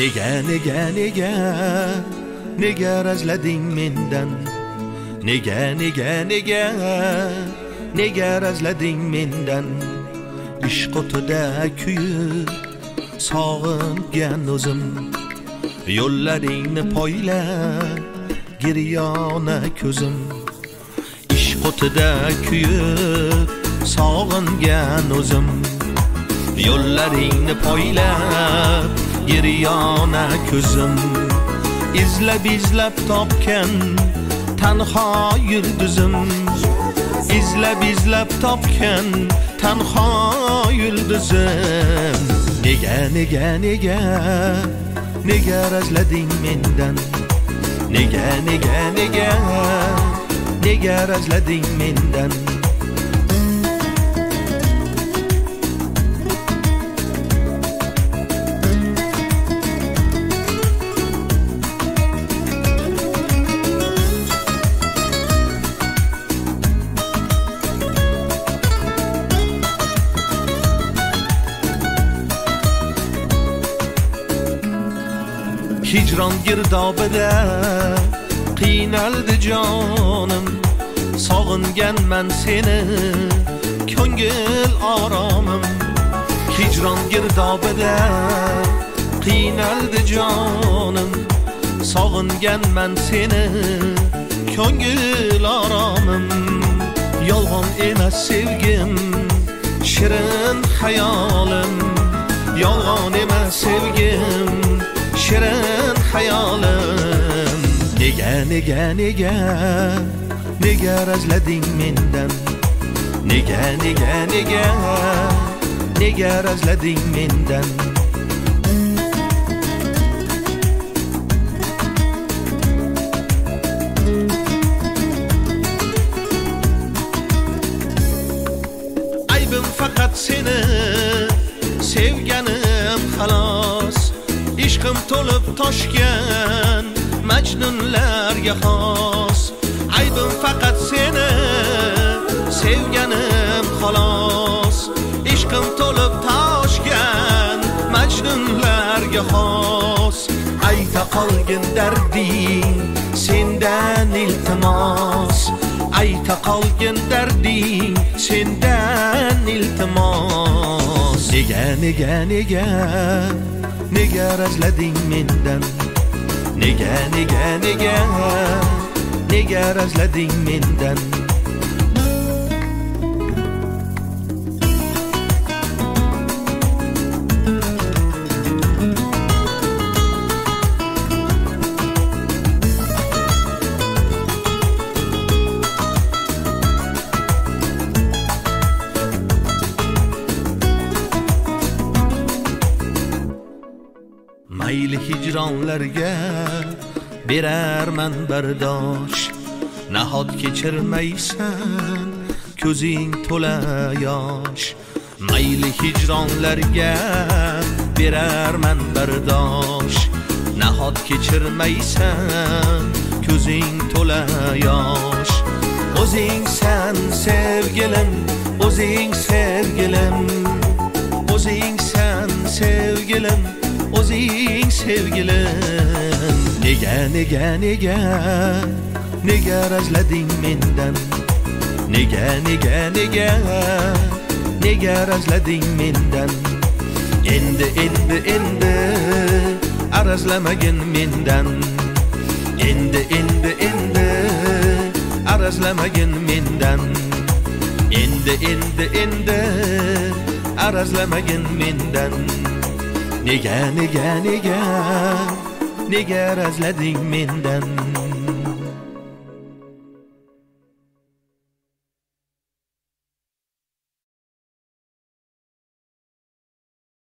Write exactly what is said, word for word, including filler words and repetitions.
Nega nega nega nega razlading mendan, nega nega nega nega razlading mendan. Ishq o'tida kuyib sog'ingan o'zim, yo'llaringni poylab giryona ko'zim. Ishq o'tida kuyib sog'ingan o'zim, yo'llaringni poylab giryona ko'zim. Izlab izlab topgan tanho yulduzim, izlab izlab topgan tanho yulduzim. Nega nega nega nega razlading mendan, nega nega nega nega razlading mendan. Hicran girdobida qiynaldi jonim, sog'inganman seni ko'ngil oromim. Hicran girdobida qiynaldi jonim, sog'inganman seni ko'ngil oromim. Yolg'on emas sevgim, shirin hayolim, yolg'on emas sevgim, shirin hayolim. Nega nega nega nega razlading mendan, nega nega nega nega razlading mendan. Aybim faqat seni sevganim xolos, ishqim to'lib toshgan majnunlarga xos. Aybim faqat seni sevganim xolos, ishqim to'lib toshgan majnunlarga xos. Ayta qolgin darding sendan iltimos, ayta qolgin darding sendan iltimos. Nega nega nega nega razlading mendan, nega nega nega nega razlading mendan. Mayli hijronlarga berarman bardosh, nahot kechirmaysan ko'zing to'la yosh. Mayli hijronlarga berarman bardosh, nahot kechirmaysan ko'zing to'la yosh. O'zing san sevgilim, o'zing sevgilim, o'zing san sevgilim, o'zing sevgilim. Nega nega nega nega razlading mendan, nega nega nega nega razlading mendan. Endi endi endi arazlamagin mendan, endi endi endi arazlamagin mendan. Endi endi endi arazlamagin mendan. Nega nega nega nega razlading mendan.